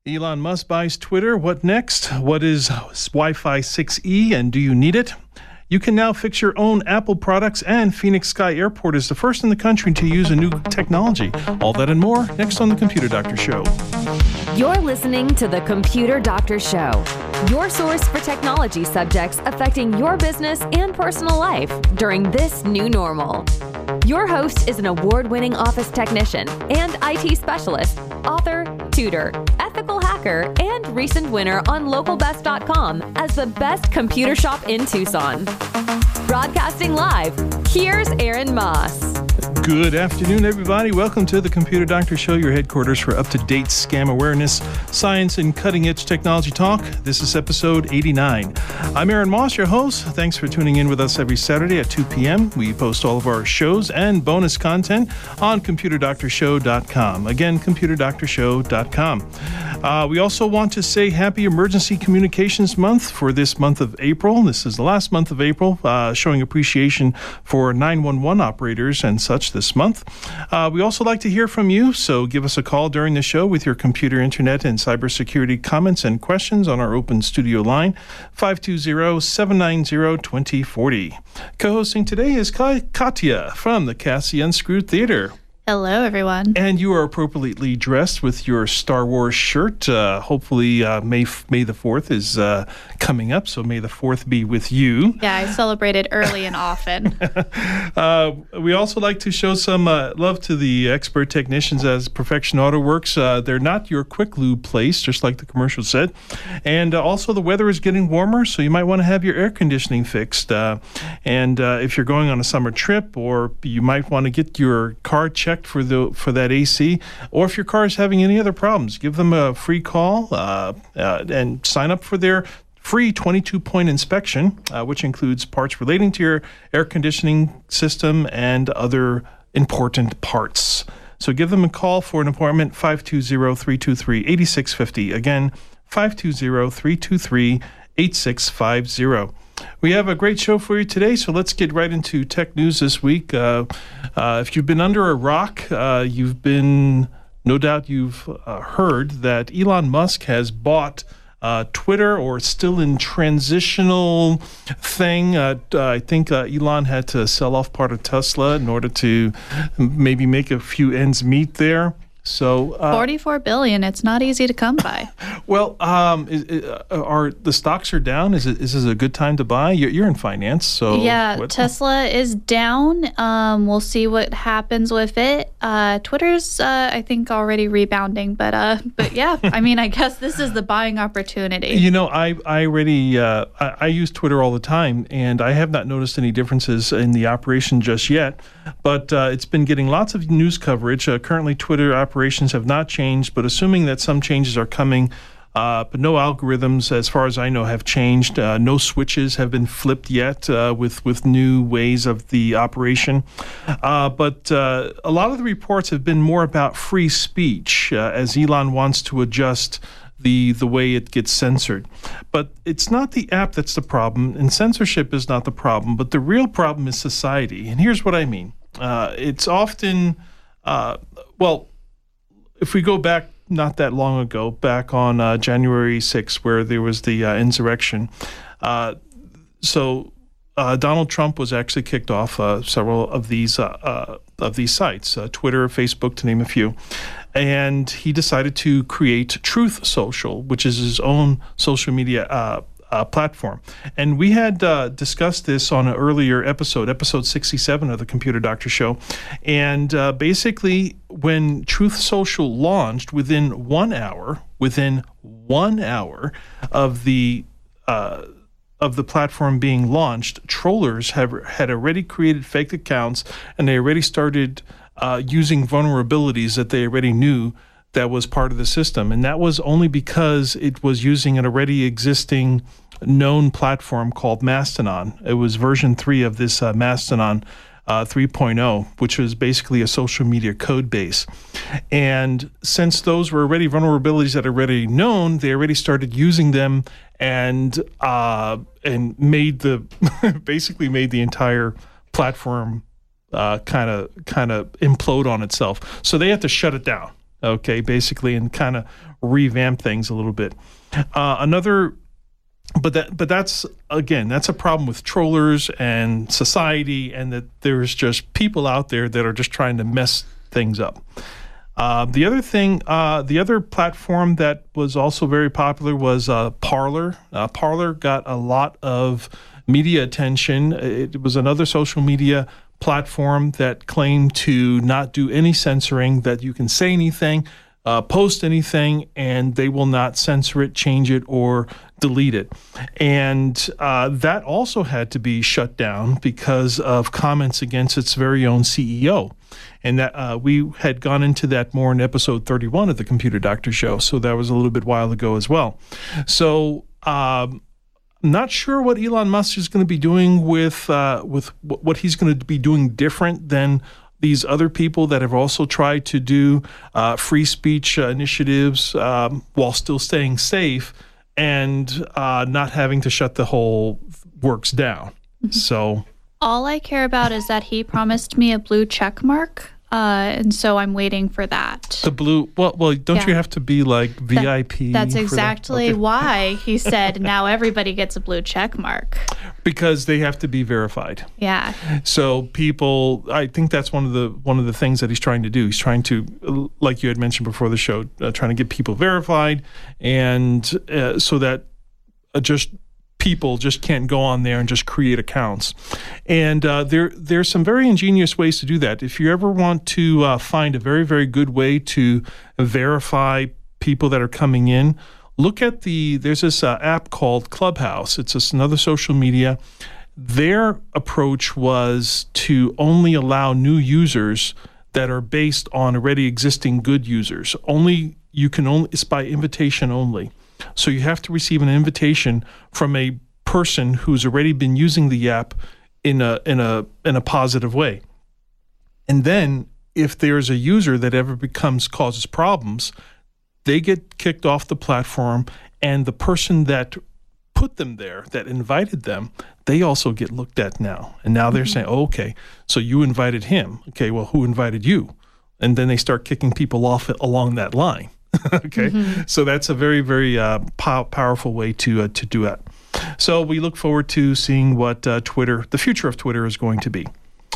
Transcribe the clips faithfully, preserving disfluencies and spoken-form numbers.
Elon Musk buys Twitter. What next? What is Wi-Fi six E and do you need it? You can now fix your own Apple products, and Phoenix Sky Airport is the first in the country to use a new technology. All that and more next on The Computer Doctor Show. You're listening to The Computer Doctor Show, your source for technology subjects affecting your business and personal life during this new normal. Your host is an award-winning office technician and I T specialist, author, tutor, ethical hacker, and recent winner on local best dot com as the best computer shop in Tucson. Broadcasting live, here's Aaron Moss. Good afternoon, everybody. Welcome to The Computer Doctor Show, your headquarters for up-to-date scam awareness, science, and cutting-edge technology talk. This is episode eighty-nine. I'm Aaron Moss, your host. Thanks for tuning in with us every Saturday at two p.m. We post all of our shows and bonus content on computer doctor show dot com. Again, computer doctor show dot com. Uh, we also want to say Happy Emergency Communications Month for this month of April. This is the last month of April, uh, showing appreciation for nine one one operators and such this month. Uh, we also like to hear from you, so give us a call during the show with your computer, internet, and cybersecurity comments and questions on our open studio line, five two zero, seven nine zero, two zero four zero. Co-hosting today is Katya from the Cassie Unscrewed Theater. Hello, everyone. And you are appropriately dressed with your Star Wars shirt. Uh, hopefully, uh, May May the fourth is uh, coming up, so May the fourth be with you. Yeah, I celebrated early and often. uh, we also like to show some uh, love to the expert technicians as Perfection Auto Works. Uh, they're not your quick lube place, just like the commercial said. And uh, also, the weather is getting warmer, so you might want to have your air conditioning fixed. Uh, and uh, if you're going on a summer trip, or you might want to get your car checked for the for that A C, or if your car is having any other problems, give them a free call uh, uh, and sign up for their free twenty-two point inspection, uh, which includes parts relating to your air conditioning system and other important parts. So give them a call for an appointment, five two zero, three two three, eight six five zero. Again, five two zero, three two three, eight six five zero. We have a great show for you today, so let's get right into tech news this week. Uh, uh, if you've been under a rock, uh, you've been, no doubt you've uh, heard that Elon Musk has bought uh, Twitter, or still in transitional thing. Uh, I think uh, Elon had to sell off part of Tesla in order to maybe make a few ends meet there. So uh, forty-four billion dollars. It's not easy to come by. Well, um, is, is, are the stocks are down? Is it is this a good time to buy? You're, you're in finance, so yeah. what? Tesla is down. Um, we'll see what happens with it. Uh, Twitter's, uh, I think, already rebounding, but uh, but yeah. I mean, I guess this is the buying opportunity. You know, I I already uh, I, I use Twitter all the time, and I have not noticed any differences in the operation just yet. But uh, it's been getting lots of news coverage. Uh, currently, Twitter operations have not changed, but assuming that some changes are coming, uh, but no algorithms, as far as I know, have changed. Uh, no switches have been flipped yet uh, with, with new ways of the operation. Uh, but uh, a lot of the reports have been more about free speech, uh, as Elon wants to adjust the the way it gets censored. But it's not the app that's the problem, and censorship is not the problem, but the real problem is society. And here's what I mean. Uh, it's often, uh, well, if we go back not that long ago, back on uh, January sixth, where there was the uh, insurrection, uh, so uh, Donald Trump was actually kicked off uh, several of these uh, uh, of these sites, uh, Twitter, Facebook, to name a few. And he decided to create Truth Social, which is his own social media uh, uh, platform. And we had uh, discussed this on an earlier episode, episode sixty-seven of the Computer Doctor Show. And uh, basically, when Truth Social launched, within one hour, within one hour of the uh, of the platform being launched, trollers have had already created fake accounts, and they already started Uh, using vulnerabilities that they already knew that was part of the system. And that was only because it was using an already existing known platform called Mastodon. It was version three of this uh, Mastodon uh, three point oh, which was basically a social media code base. And since those were already vulnerabilities that are already known, they already started using them and uh, and made the basically made the entire platform kind of kind of implode on itself. So they had to shut it down. okay, basically, and kind of revamp things a little bit. Uh, another, but that, but that's, again, that's a problem with trollers and society, and that there's just people out there that are just trying to mess things up. Uh, the other thing, uh, the other platform that was also very popular was uh, Parler. Uh, Parler got a lot of media attention. It was another social media platform that claimed to not do any censoring, that you can say anything, uh, post anything, and they will not censor it, change it, or delete it. And uh, that also had to be shut down because of comments against its very own C E O. And that uh, we had gone into that more in episode thirty-one of the Computer Doctor Show, so that was a little bit while ago as well. So um, not sure what Elon Musk is going to be doing with uh, with what he's going to be doing different than these other people that have also tried to do uh, free speech uh, initiatives um, while still staying safe and uh, not having to shut the whole works down. Mm-hmm. So all I care about is that he promised me a blue check mark. Uh, and so I'm waiting for that. The blue, well, well don't yeah. you have to be like V I P? That, that's exactly that? Okay. why he said now everybody gets a blue check mark. Because they have to be verified. Yeah. So people, I think that's one of the one of the things that he's trying to do. He's trying to, like you had mentioned before the show, uh, trying to get people verified, and uh, so that uh, just people just can't go on there and just create accounts. And uh, there there's some very ingenious ways to do that. If you ever want to uh, find a very, very good way to verify people that are coming in, look at the, there's this uh, app called Clubhouse. It's just another social media. Their approach was to only allow new users that are based on already existing good users. Only, you can only, it's by invitation only. So you have to receive an invitation from a person who's already been using the app in a in a in a positive way. And then if there's a user that ever becomes causes problems, they get kicked off the platform, and the person that put them there, that invited them, they also get looked at now. And now they're mm-hmm. saying, oh, okay, so you invited him. Okay, well, who invited you? And then they start kicking people off along that line. Okay, mm-hmm. So that's a very, very uh, pow- powerful way to uh, to do that. So we look forward to seeing what uh, Twitter, the future of Twitter, is going to be.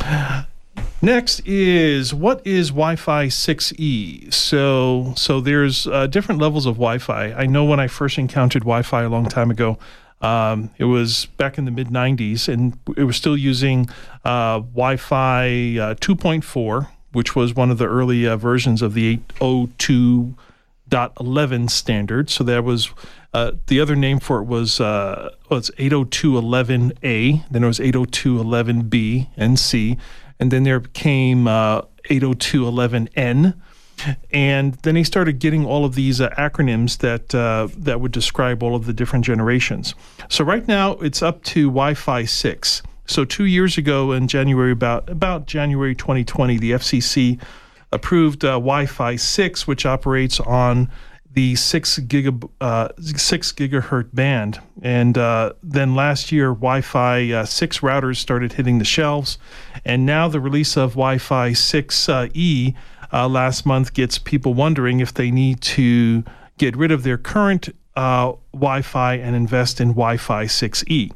Next is, what is Wi-Fi six E? So so there's uh, different levels of Wi-Fi. I know when I first encountered Wi-Fi a long time ago, um, it was back in the mid nineties, and it was still using uh, Wi-Fi uh, two point four, which was one of the early uh, versions of the eight oh two dot eleven standard. So there was uh, the other name for it was uh, well, it's eight oh two dot eleven A. Then it was eight oh two dot eleven B and C, and then there came uh, eight oh two dot eleven N. And then he started getting all of these uh, acronyms that uh, that would describe all of the different generations. So right now it's up to Wi-Fi six. So two years ago in January, about about January twenty twenty, the F C C approved uh, Wi-Fi six, which operates on the six giga uh, six gigahertz band. And uh, then last year, Wi-Fi uh, six routers started hitting the shelves, and now the release of Wi-Fi six E uh, last month gets people wondering if they need to get rid of their current uh, Wi-Fi and invest in Wi-Fi six E.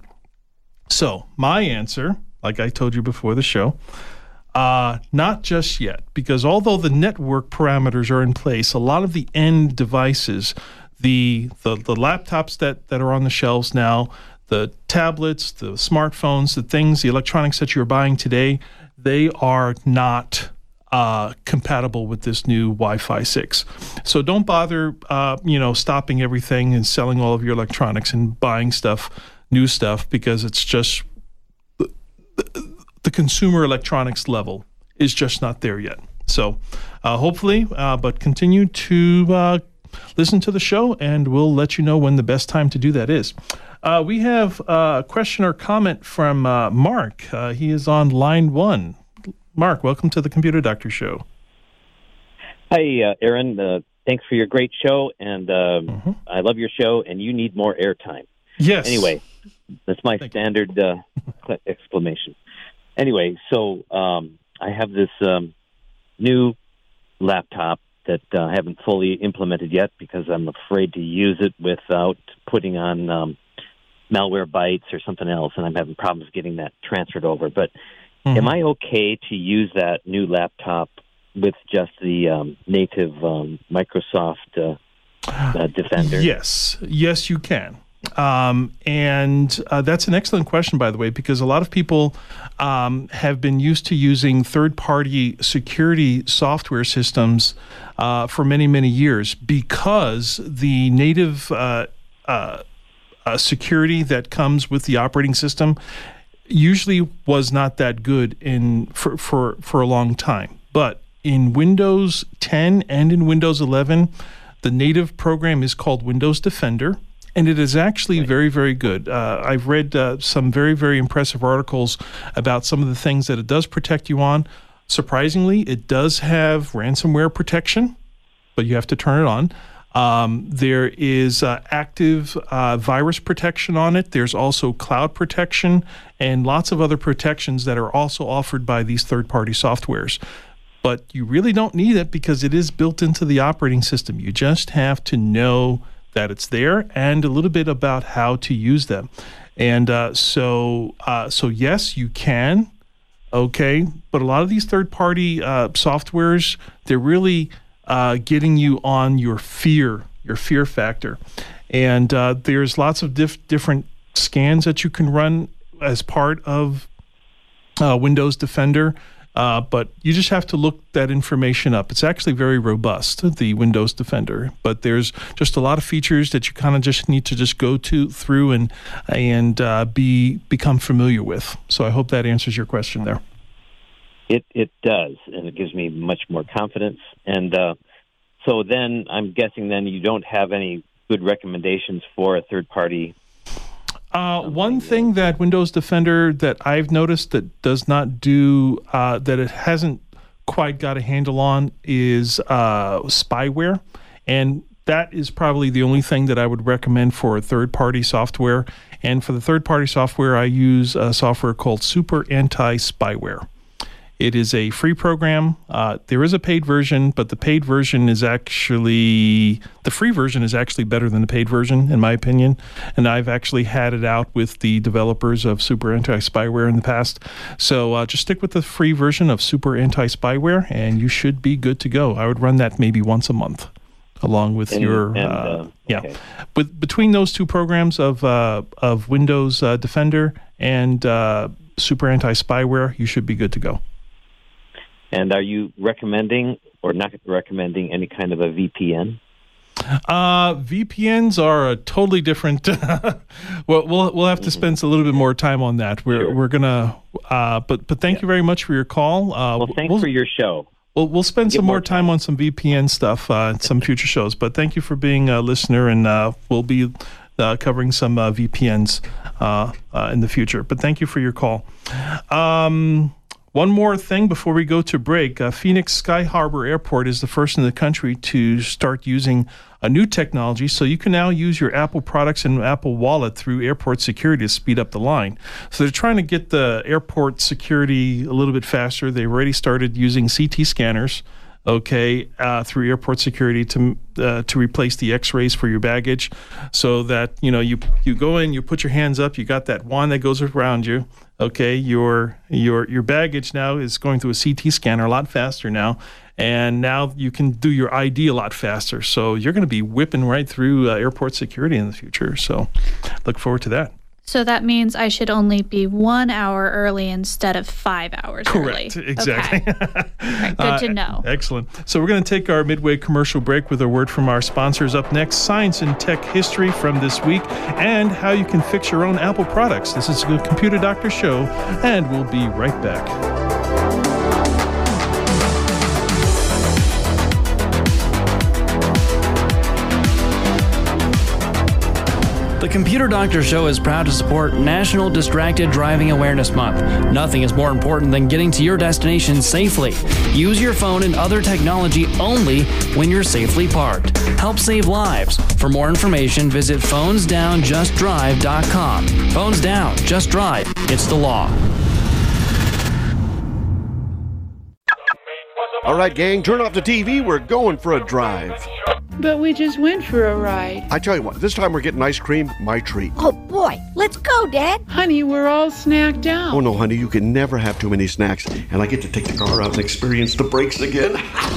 So my answer, like I told you before the show, Uh, not just yet, because although the network parameters are in place, a lot of the end devices, the the, the laptops that, that are on the shelves now, the tablets, the smartphones, the things, the electronics that you're buying today, they are not uh, compatible with this new Wi-Fi six. So don't bother, uh, you know, stopping everything and selling all of your electronics and buying stuff, new stuff, because it's just the, the, the consumer electronics level is just not there yet. So uh, hopefully, uh, but continue to uh, listen to the show, and we'll let you know when the best time to do that is. Uh, we have a question or comment from uh, Mark. Uh, he is on line one. Mark, welcome to the Computer Doctor Show. Hi, uh, Aaron. Uh, thanks for your great show, and uh, mm-hmm. I love your show, and you need more airtime. Yes. Anyway, that's my Thank standard uh, exclamation. Anyway, so um, I have this um, new laptop that uh, I haven't fully implemented yet because I'm afraid to use it without putting on um, Malwarebytes or something else, and I'm having problems getting that transferred over. But mm-hmm. am I okay to use that new laptop with just the um, native um, Microsoft uh, uh, Defender? Yes. Yes, you can. Um, and uh, that's an excellent question, by the way, because a lot of people um, have been used to using third-party security software systems uh, for many, many years because the native uh, uh, uh, security that comes with the operating system usually was not that good in for, for, for a long time. But in Windows ten and in Windows eleven, the native program is called Windows Defender. And it is actually very, very good. Uh, I've read uh, some very, very impressive articles about some of the things that it does protect you on. Surprisingly, it does have ransomware protection, but you have to turn it on. Um, there is uh, active uh, virus protection on it. There's also cloud protection and lots of other protections that are also offered by these third-party softwares. But you really don't need it because it is built into the operating system. You just have to know that it's there and a little bit about how to use them. And uh, so, uh, so yes, you can, okay, but a lot of these third-party uh, softwares, they're really uh, getting you on your fear, your fear factor. And uh, there's lots of diff- different scans that you can run as part of uh, Windows Defender. Uh, but you just have to look that information up. It's actually very robust, the Windows Defender. But there's just a lot of features that you kind of just need to just go to through and and uh, be become familiar with. So I hope that answers your question there. It it does, and it gives me much more confidence. And uh, so then I'm guessing then you don't have any good recommendations for a third party. Uh, one thing that Windows Defender that I've noticed that does not do, uh, that it hasn't quite got a handle on is uh, spyware. And that is probably the only thing that I would recommend for a third-party software. And for the third-party software, I use a software called Super Anti-Spyware. It is a free program. Uh, there is a paid version, but the paid version is actually, the free version is actually better than the paid version, in my opinion. And I've actually had it out with the developers of Super Anti-Spyware in the past. So uh, just stick with the free version of Super Anti-Spyware, and you should be good to go. I would run that maybe once a month, along with and, your, and, uh, uh, okay. yeah. With, between those two programs of, uh, of Windows uh, Defender and uh, Super Anti-Spyware, you should be good to go. And are you recommending or not recommending any kind of a V P N? Uh, V P Ns are a totally different. well, we'll we'll have to spend a little bit more time on that. We're Sure. we're gonna. Uh, but but thank Yeah. you very much for your call. Uh, Well, thanks we'll, for your show. We'll we'll spend Get some more more time time. on some V P N stuff uh, in some future shows. But thank you for being a listener, and uh, we'll be uh, covering some uh, V P Ns uh, uh, in the future. But thank you for your call. Um, One more thing before we go to break. Uh, Phoenix Sky Harbor Airport is the first in the country to start using a new technology, so you can now use your Apple products and Apple Wallet through airport security to speed up the line. So they're trying to get the airport security a little bit faster. They already started using C T scanners, okay, uh, through airport security to uh, to replace the X-rays for your baggage, so that you know you you go in, you put your hands up, you got that wand that goes around you. Okay, your your your baggage now is going through a C T scanner a lot faster now, and now you can do your I D a lot faster. So you're going to be whipping right through uh, airport security in the future. So look forward to that. So that means I should only be one hour early instead of five hours Correct. early. Exactly. Okay. Right, good to know. Uh, excellent. So we're going to take our midway commercial break with a word from our sponsors. Up next, science and tech history from this week and how you can fix your own Apple products. This is the Computer Doctor Show, and we'll be right back. The Computer Doctor Show is proud to support National Distracted Driving Awareness Month. Nothing is more important than getting to your destination safely. Use your phone and other technology only when you're safely parked. Help save lives. For more information, visit phones down just drive dot com. Phones down, just drive. It's the law. All right, gang, turn off the T V. We're going for a drive. But we just went for a ride. I tell you what, this time we're getting ice cream, my treat. Oh, boy. Let's go, Dad. Honey, we're all snacked out. Oh, no, honey, you can never have too many snacks. And I get to take the car out and experience the brakes again.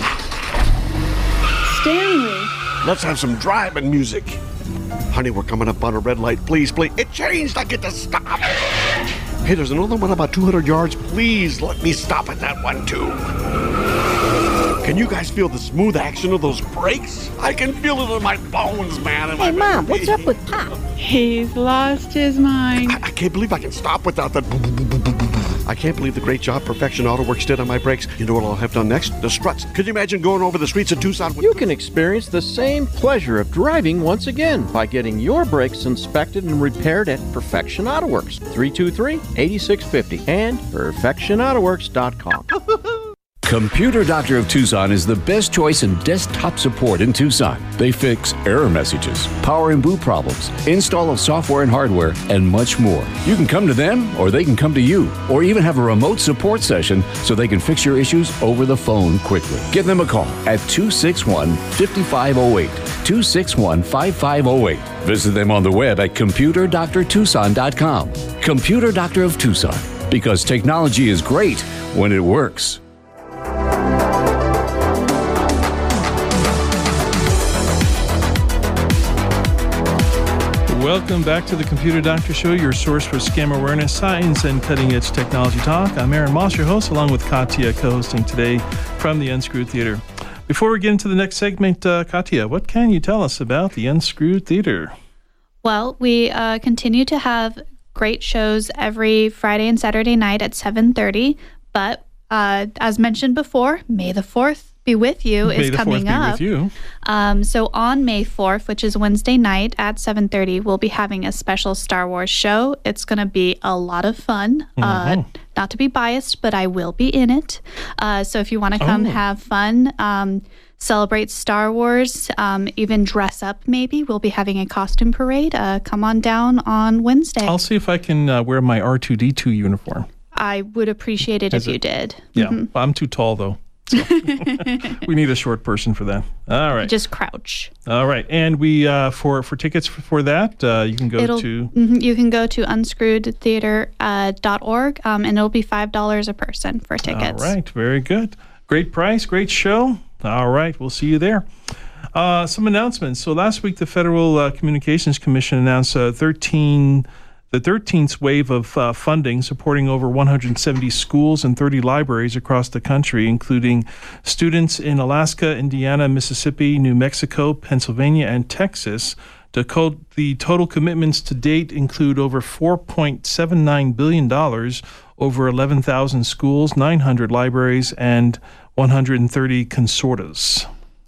Stanley. Let's have some driving music. Honey, we're coming up on a red light. Please, please. It changed. I get to stop. Hey, there's another one about two hundred yards. Please let me stop at that one, too. Can you guys feel the smooth action of those brakes? I can feel it in my bones, man. Hey, Mom, what's up with Pop? He's lost his mind. I, I can't believe I can stop without that. I can't believe the great job Perfection Auto Works did on my brakes. You know what I'll have done next? The struts. Could you imagine going over the streets of Tucson with... You can experience the same pleasure of driving once again by getting your brakes inspected and repaired at Perfection Auto Works, three two three, eight six five zero and perfection auto works dot com. Computer Doctor of Tucson is the best choice in desktop support in Tucson. They fix error messages, power and boot problems, install of software and hardware, and much more. You can come to them, or they can come to you, or even have a remote support session so they can fix your issues over the phone quickly. Give them a call at two six one, five five zero eight, two six one, five five zero eight. Visit them on the web at computer doctor tucson dot com. Computer Doctor of Tucson, because technology is great when it works. Welcome back to the Computer Doctor Show, your source for scam awareness, science, and cutting-edge technology talk. I'm Aaron Moss, your host, along with Katya, co-hosting today from the Unscrewed Theater. Before we get into the next segment, uh, Katya, what can you tell us about the Unscrewed Theater? Well, we uh, continue to have great shows every Friday and Saturday night at seven thirty, but uh, as mentioned before, May the fourth be with you May is the coming fourth be up. with you. Um, so on May fourth, which is Wednesday night at seven thirty, we'll be having a special Star Wars show. It's going to be a lot of fun. Mm-hmm. Uh, not to be biased, but I will be in it. Uh, so if you want to come oh. have fun, um, celebrate Star Wars, um, even dress up maybe, we'll be having a costume parade. Uh, come on down on Wednesday. I'll see if I can uh, wear my R two D two uniform. I would appreciate it Is if it? you did. Yeah, Mm-hmm. I'm too tall, though. So we need a short person for that. All right. Just crouch. All right. And we uh, for for tickets for, for that, uh, you can go It'll, to... Mm-hmm, you can go to unscrewed theater dot org, uh, um, and it'll be five dollars a person for tickets. All right. Very good. Great price. Great show. All right. We'll see you there. Uh, some announcements. So last week, the Federal uh, Communications Commission announced uh, thirteen... the thirteenth wave of uh, funding supporting over one hundred seventy schools and thirty libraries across the country, including students in Alaska, Indiana, Mississippi, New Mexico, Pennsylvania, and Texas. The, co- the total commitments to date include over four point seven nine billion dollars, over eleven thousand schools, nine hundred libraries, and one hundred thirty consortia.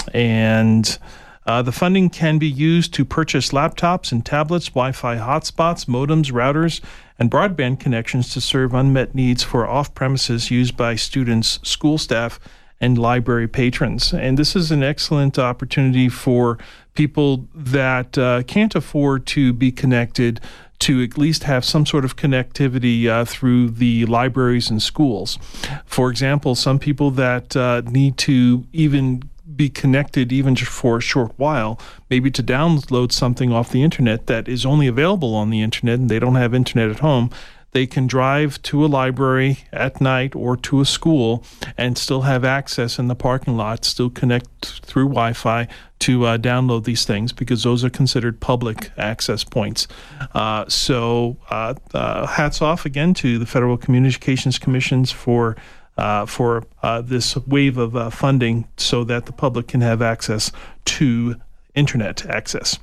And... Uh, the funding can be used to purchase laptops and tablets, Wi-Fi hotspots, modems, routers, and broadband connections to serve unmet needs for off-premises used by students, school staff, and library patrons. And this is an excellent opportunity for people that uh, can't afford to be connected to at least have some sort of connectivity uh, through the libraries and schools. For example, some people that uh, need to even be connected even just for a short while, maybe to download something off the internet that is only available on the internet and they don't have internet at home, they can drive to a library at night or to a school and still have access in the parking lot, still connect through Wi-Fi to uh, download these things, because those are considered public access points. Uh, so uh, uh, hats off again to the Federal Communications Commissions for Uh, for uh, this wave of uh, funding so that the public can have access to internet access.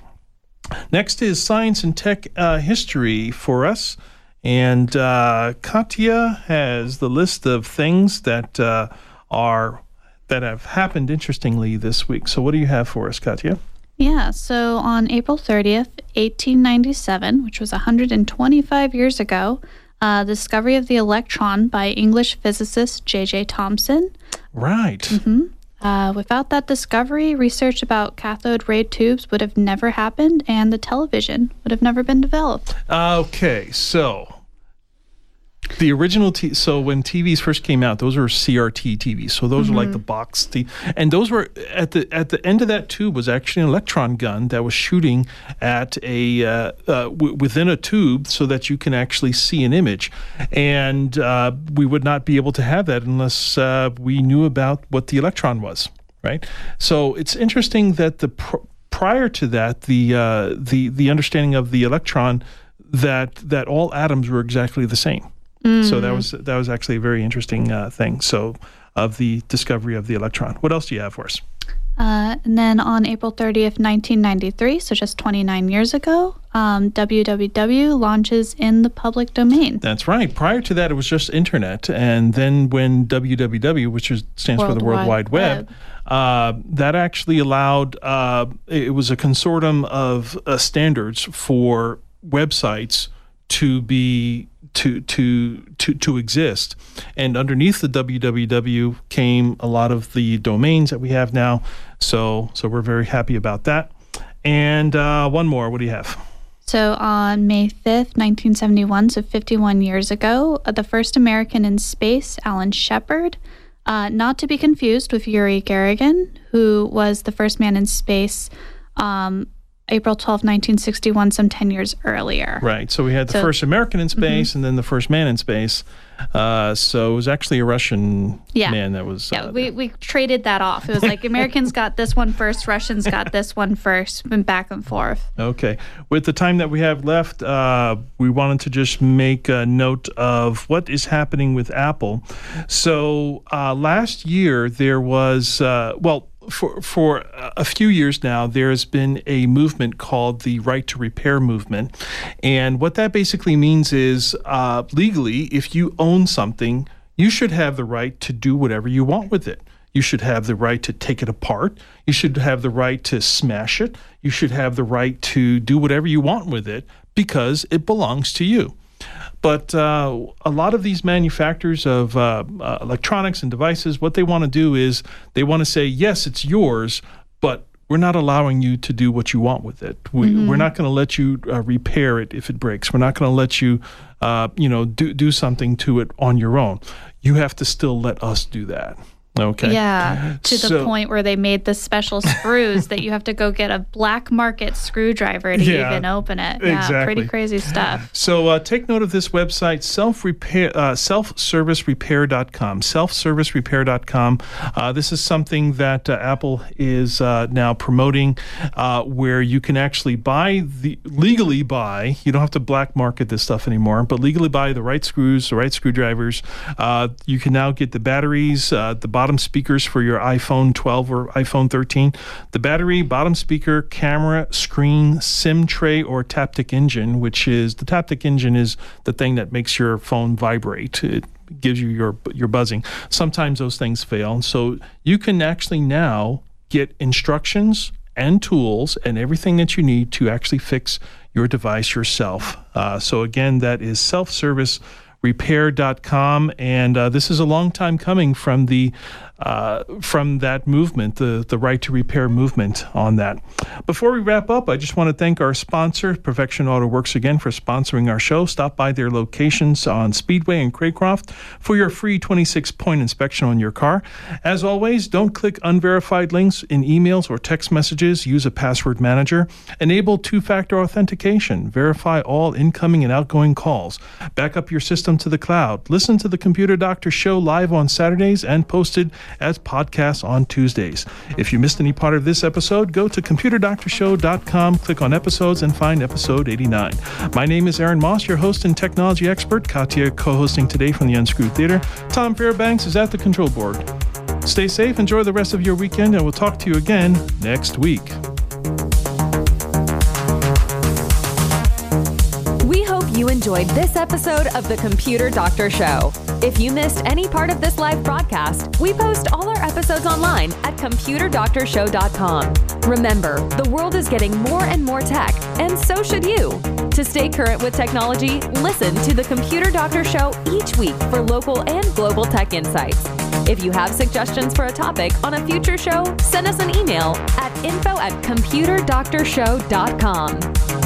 Next is science and tech uh, history for us. And uh, Katya has the list of things that uh, are that have happened interestingly this week. So what do you have for us, Katya? Yeah, so on April thirtieth, eighteen ninety-seven, which was one hundred twenty-five years ago, Uh, the discovery of the electron by English physicist J J Thomson. Right. Mm-hmm. Uh, without that discovery, research about cathode ray tubes would have never happened, and the television would have never been developed. Okay, so The original T so when T Vs first came out, those were C R T T Vs. So those mm-hmm. are like the box T and those were at the at the end of that tube was actually an electron gun that was shooting at a uh, uh, w- within a tube so that you can actually see an image. And uh, we would not be able to have that unless uh, we knew about what the electron was, right? So it's interesting that the pr- prior to that, the uh, the the understanding of the electron that that all atoms were exactly the same. Mm. So that was that was actually a very interesting uh, thing. So of the discovery of the electron. What else do you have for us? Uh, and then on April thirtieth, nineteen ninety-three, so just twenty-nine years ago, um, W W W launches in the public domain. That's right. Prior to that, it was just internet. And then when W W W, which is, stands World for the World Wide, Wide Web, Web. Uh, that actually allowed, uh, it was a consortium of uh, standards for websites to be to to to to exist, and underneath the W W W came a lot of the domains that we have now. So so we're very happy about that. And uh, one more. What do you have? So on May fifth, nineteen seventy-one, so fifty-one years ago, uh, the first American in space, Alan Shepard, uh, not to be confused with Yuri Gagarin, who was the first man in space. Um, April twelfth, nineteen sixty-one, some ten years earlier. Right. So we had the so, first American in space mm-hmm. and then the first man in space. Uh, so it was actually a Russian yeah. man that was... Yeah, uh, we, we traded that off. It was like Americans got this one first, Russians got this one first, went back and forth. Okay. With the time that we have left, uh, we wanted to just make a note of what is happening with Apple. So uh, last year there was... Uh, well, For for a few years now, there has been a movement called the Right to Repair movement. And what that basically means is uh, legally, if you own something, you should have the right to do whatever you want with it. You should have the right to take it apart. You should have the right to smash it. You should have the right to do whatever you want with it because it belongs to you. But uh, a lot of these manufacturers of uh, uh, electronics and devices, what they want to do is they want to say, yes, it's yours, but we're not allowing you to do what you want with it. We, mm-hmm. We're not going to let you uh, repair it if it breaks. We're not going to let you, uh, you know, do, do something to it on your own. You have to still let us do that. Okay. Yeah, to the so, point where they made the special screws that you have to go get a black market screwdriver to yeah, even open it. Yeah, exactly. Pretty crazy stuff. So uh, take note of this website, self-repair, uh, self service repair dot com, self service repair dot com. Uh, this is something that uh, Apple is uh, now promoting uh, where you can actually buy, the legally buy, you don't have to black market this stuff anymore, but legally buy the right screws, the right screwdrivers. Uh, you can now get the batteries, uh, the bottom speakers for your iPhone twelve or iPhone thirteen, the battery, bottom speaker, camera, screen, SIM tray, or Taptic Engine, which is, the Taptic Engine is the thing that makes your phone vibrate. It gives you your your buzzing. Sometimes those things fail. So you can actually now get instructions and tools and everything that you need to actually fix your device yourself. Uh, so again, that is self-service repair dot com, and uh, this is a long time coming from the uh, from that movement, the the Right to Repair movement on that. Before we wrap up, I just want to thank our sponsor, Perfection Auto Works, again for sponsoring our show. Stop by their locations on Speedway and Craycroft for your free twenty-six point inspection on your car. As always, don't click unverified links in emails or text messages. Use a password manager. Enable two-factor authentication. Verify all incoming and outgoing calls. Back up your system to the cloud. Listen to the Computer Doctor Show live on Saturdays and posted as podcasts on Tuesdays. If you missed any part of this episode, go to computer doctor show dot com, click on episodes, and find episode eighty-nine. My name is Aaron Moss, your host and technology expert. Katya co-hosting today from the Unscrewed Theater. Tom Fairbanks is at the control board. Stay safe, enjoy the rest of your weekend, and we'll talk to you again next week. We hope you enjoyed this episode of The Computer Doctor Show. If you missed any part of this live broadcast, we post all our episodes online at computer doctor show dot com. Remember, the world is getting more and more tech, and so should you. To stay current with technology, listen to The Computer Doctor Show each week for local and global tech insights. If you have suggestions for a topic on a future show, send us an email at info at computer doctor show dot com.